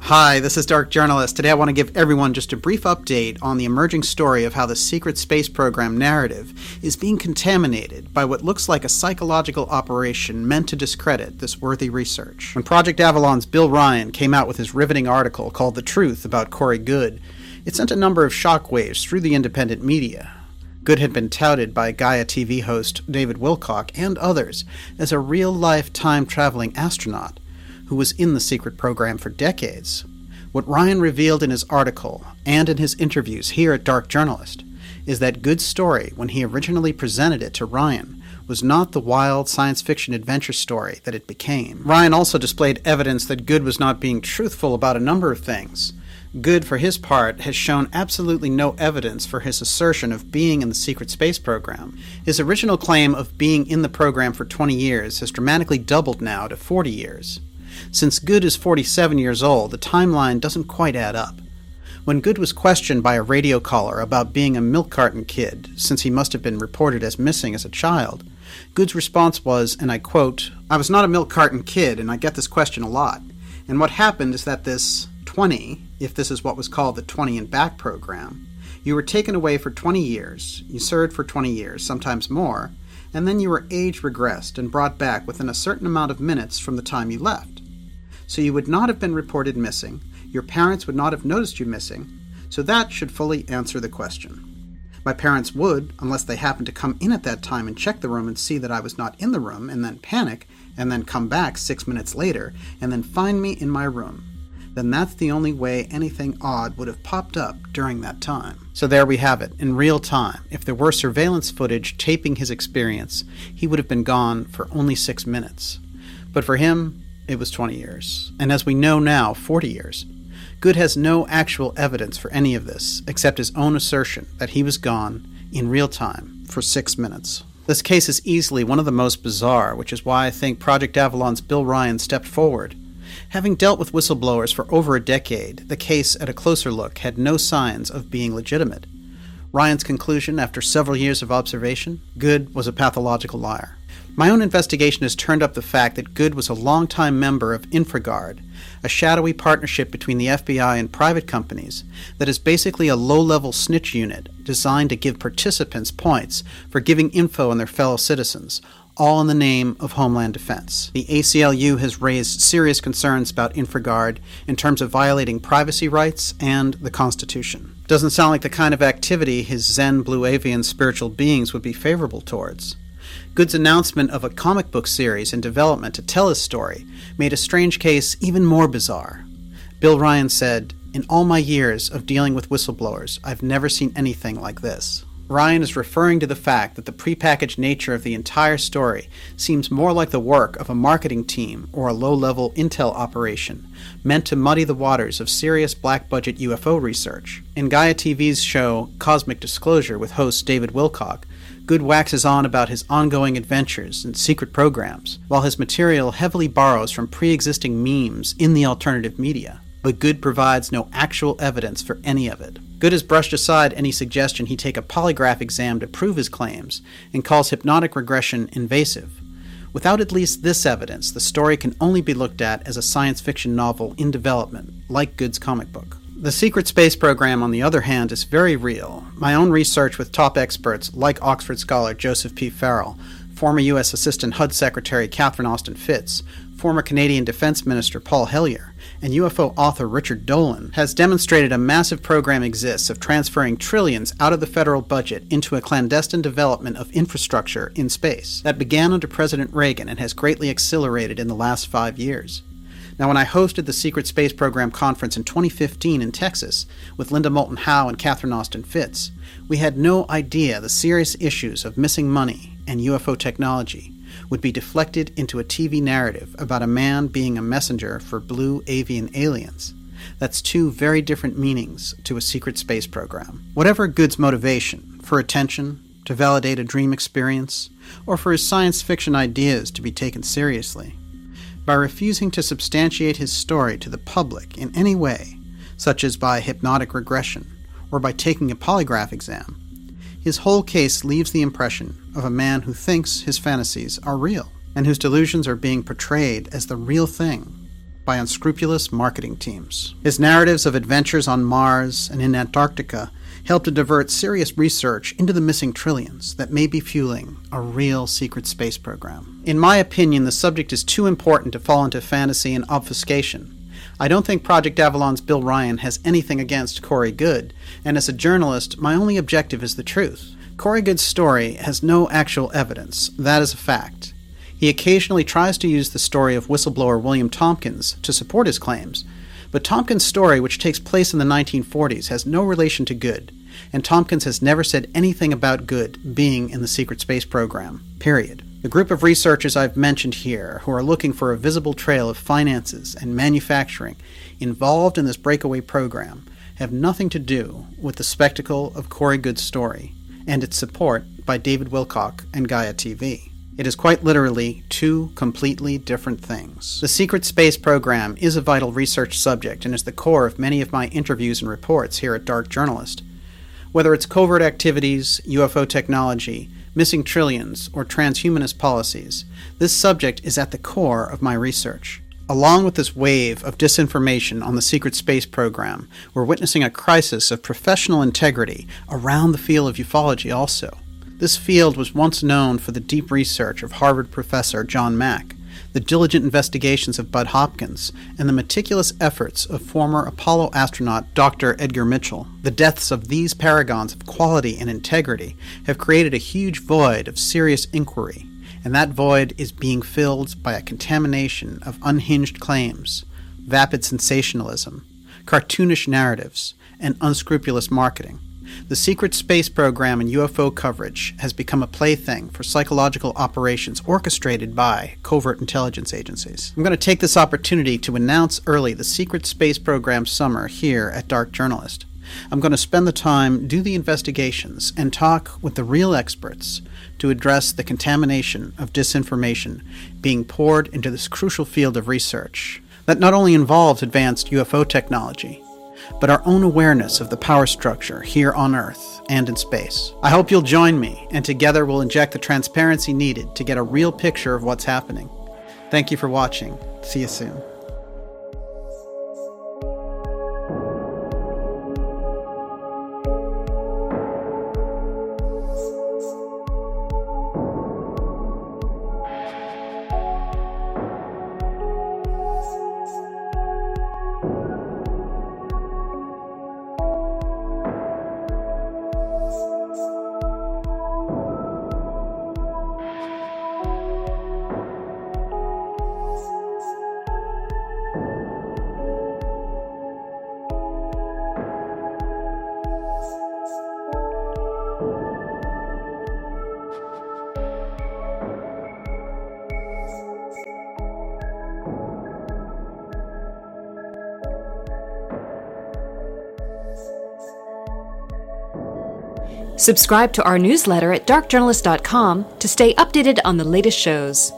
Hi, this is Dark Journalist. Today I want to give everyone just a brief update on the emerging story of how the secret space program narrative is being contaminated by what looks like a psychological operation meant to discredit this worthy research. When Project Avalon's Bill Ryan came out with his riveting article called The Truth about Corey Goode, it sent a number of shockwaves through the independent media. Goode had been touted by Gaia TV host David Wilcock and others as a real-life time-traveling astronaut who was in the secret program for decades. What Ryan revealed in his article and in his interviews here at Dark Journalist is that Goode's story, when he originally presented it to Ryan, was not the wild science fiction adventure story that it became. Ryan also displayed evidence that Goode was not being truthful about a number of things. Goode, for his part, has shown absolutely no evidence for his assertion of being in the secret space program. His original claim of being in the program for 20 years has dramatically doubled now to 40 years. Since Goode is 47 years old, the timeline doesn't quite add up. When Goode was questioned by a radio caller about being a milk carton kid, since he must have been reported as missing as a child, Goode's response was, and I quote, "I was not a milk carton kid, and I get this question a lot. And what happened is that this 20, if this is what was called the 20 and Back program, you were taken away for 20 years, you served for 20 years, sometimes more, and then you were age regressed and brought back within a certain amount of minutes from the time you left. So you would not have been reported missing, your parents would not have noticed you missing, so that should fully answer the question. My parents would, unless they happened to come in at that time and check the room and see that I was not in the room, and then panic, and then come back 6 minutes later, and then find me in my room. Then that's the only way anything odd would have popped up during that time." So there we have it, in real time. If there were surveillance footage taping his experience, he would have been gone for only 6 minutes. But for him, it was 20 years. And as we know now, 40 years. Goode has no actual evidence for any of this, except his own assertion that he was gone, in real time, for 6 minutes. This case is easily one of the most bizarre, which is why I think Project Avalon's Bill Ryan stepped forward. Having dealt with whistleblowers for over a decade, the case, at a closer look, had no signs of being legitimate. Ryan's conclusion, after several years of observation, Goode was a pathological liar. My own investigation has turned up the fact that Goode was a longtime member of InfraGard, a shadowy partnership between the FBI and private companies that is basically a low-level snitch unit designed to give participants points for giving info on their fellow citizens, all in the name of Homeland Defense. The ACLU has raised serious concerns about InfraGard in terms of violating privacy rights and the Constitution. Doesn't sound like the kind of activity his Zen Blue Avian spiritual beings would be favorable towards. Goode's announcement of a comic book series in development to tell his story made a strange case even more bizarre. Bill Ryan said, "In all my years of dealing with whistleblowers, I've never seen anything like this." Ryan is referring to the fact that the prepackaged nature of the entire story seems more like the work of a marketing team or a low-level intel operation meant to muddy the waters of serious black-budget UFO research. In Gaia TV's show Cosmic Disclosure with host David Wilcock, Goode waxes on about his ongoing adventures and secret programs, while his material heavily borrows from pre-existing memes in the alternative media. But Goode provides no actual evidence for any of it. Goode has brushed aside any suggestion he take a polygraph exam to prove his claims, and calls hypnotic regression invasive. Without at least this evidence, the story can only be looked at as a science fiction novel in development, like Goode's comic book. The secret space program, on the other hand, is very real. My own research with top experts like Oxford scholar Joseph P. Farrell, former U.S. Assistant HUD Secretary Catherine Austin Fitts, former Canadian Defense Minister Paul Hellyer, and UFO author Richard Dolan, has demonstrated a massive program exists of transferring trillions out of the federal budget into a clandestine development of infrastructure in space that began under President Reagan and has greatly accelerated in the last 5 years. Now, when I hosted the Secret Space Program Conference in 2015 in Texas with Linda Moulton Howe and Catherine Austin Fitts, we had no idea the serious issues of missing money and UFO technology would be deflected into a TV narrative about a man being a messenger for blue avian aliens. That's two very different meanings to a secret space program. Whatever Goode's motivation, for attention, to validate a dream experience, or for his science fiction ideas to be taken seriously, by refusing to substantiate his story to the public in any way, such as by hypnotic regression or by taking a polygraph exam, his whole case leaves the impression of a man who thinks his fantasies are real and whose delusions are being portrayed as the real thing by unscrupulous marketing teams. His narratives of adventures on Mars and in Antarctica help to divert serious research into the missing trillions that may be fueling a real secret space program. In my opinion, the subject is too important to fall into fantasy and obfuscation. I don't think Project Avalon's Bill Ryan has anything against Corey Goode, and as a journalist, my only objective is the truth. Corey Goode's story has no actual evidence. That is a fact. He occasionally tries to use the story of whistleblower William Tompkins to support his claims, but Tompkins' story, which takes place in the 1940s, has no relation to Goode, and Tompkins has never said anything about Goode being in the secret space program. Period. The group of researchers I've mentioned here, who are looking for a visible trail of finances and manufacturing involved in this breakaway program, have nothing to do with the spectacle of Corey Goode's story and its support by David Wilcock and Gaia TV. It is quite literally two completely different things. The secret space program is a vital research subject and is the core of many of my interviews and reports here at Dark Journalist. Whether it's covert activities, UFO technology, missing trillions, or transhumanist policies, this subject is at the core of my research. Along with this wave of disinformation on the secret space program, we're witnessing a crisis of professional integrity around the field of ufology also. This field was once known for the deep research of Harvard professor John Mack, the diligent investigations of Bud Hopkins, and the meticulous efforts of former Apollo astronaut Dr. Edgar Mitchell. The deaths of these paragons of quality and integrity have created a huge void of serious inquiry, and that void is being filled by a contamination of unhinged claims, vapid sensationalism, cartoonish narratives, and unscrupulous marketing. The secret space program and UFO coverage has become a plaything for psychological operations orchestrated by covert intelligence agencies. I'm going to take this opportunity to announce early the secret space program summer here at Dark Journalist. I'm going to spend the time, do the investigations, and talk with the real experts to address the contamination of disinformation being poured into this crucial field of research that not only involves advanced UFO technology, but our own awareness of the power structure here on Earth and in space. I hope you'll join me, and together we'll inject the transparency needed to get a real picture of what's happening. Thank you for watching. See you soon. Subscribe to our newsletter at darkjournalist.com to stay updated on the latest shows.